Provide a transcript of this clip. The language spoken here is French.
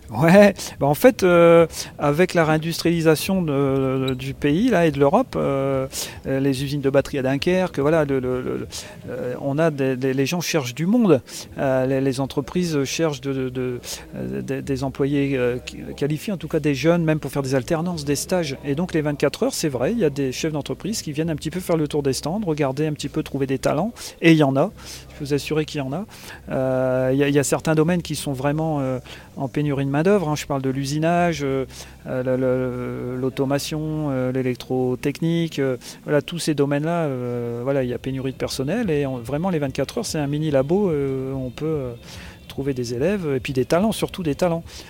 Ouais, en fait, avec la réindustrialisation du pays là, et de l'Europe, les usines de batterie à Dunkerque, voilà, on a les gens cherchent du monde. Les entreprises cherchent des employés qualifiés, en tout cas des jeunes, même pour faire des alternances, des stages. Et donc les 24 heures, c'est vrai, il y a des chefs d'entreprise qui viennent un petit peu faire le tour des stands, regarder un petit peu, trouver des talents. Et il y en a, je peux vous assurer qu'il y en a. Il y a certains domaines qui sont vraiment en pénurie de main-d'œuvre. Je parle de l'usinage, l'automation, l'électrotechnique. Voilà, tous ces domaines-là, voilà, il y a pénurie de personnel. Et vraiment, les 24 heures, c'est un mini labo. On peut trouver des élèves et puis des talents, surtout des talents.